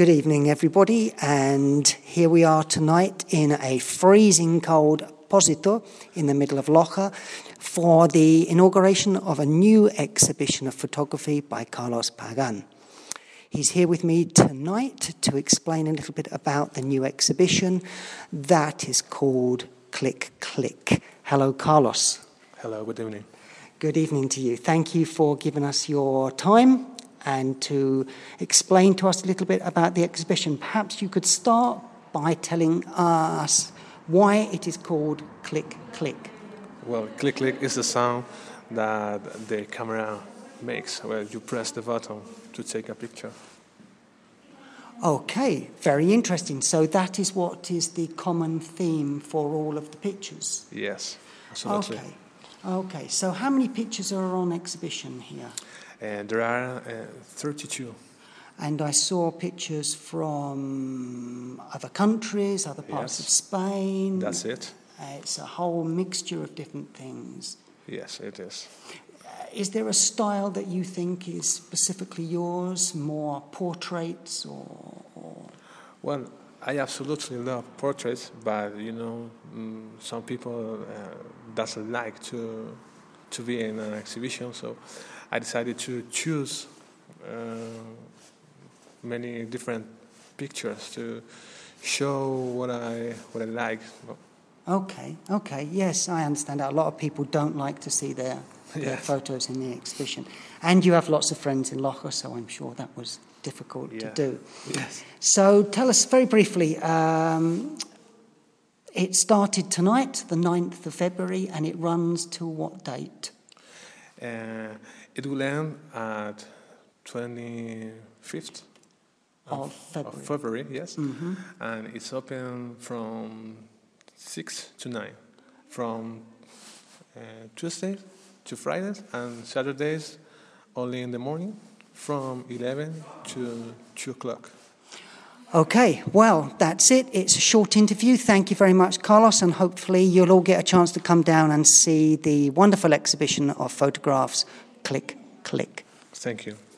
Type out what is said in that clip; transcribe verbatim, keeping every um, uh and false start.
Good evening, everybody, and here we are tonight in a freezing cold Pósito in the middle of Loja for the inauguration of a new exhibition of photography by Carlos Pagan. He's here with me tonight to explain a little bit about the new exhibition that is called Click Click. Hello, Carlos. Hello, good evening. Good evening to you. Thank you for giving us your time and to explain to us a little bit about the exhibition. Perhaps you could start by telling us why it is called Click Click. Well, Click Click is the sound that the camera makes when you press the button to take a picture. Okay, very interesting. So that is what is the common theme for all of the pictures? Yes, absolutely. Okay, okay. So how many pictures are on exhibition here? And there are uh, thirty-two. And I saw pictures from other countries, other parts Yes. of Spain. That's it. Uh, it's a whole mixture of different things. Yes, it is. Uh, is there a style that you think is specifically yours, more portraits or, or... Well, I absolutely love portraits, but you know, mm, some people uh, doesn't like to to be in an exhibition, so I decided to choose uh, many different pictures to show what I what I like. Okay, okay, yes, I understand that. A lot of people don't like to see their, their Yes. photos in the exhibition. And you have lots of friends in Loja, so I'm sure that was difficult Yeah. to do. Yes. So tell us very briefly, um, it started tonight, the ninth of February, and it runs till what date? Uh, it will end at twenty-fifth Of February. Of February, yes. Mm-hmm. And it's open from six to nine, from uh, Tuesdays to Fridays, and Saturdays only in the morning, from eleven to two o'clock. Okay, well, that's it. It's a short interview. Thank you very much, Carlos, and hopefully you'll all get a chance to come down and see the wonderful exhibition of photographs, Click Click. Thank you.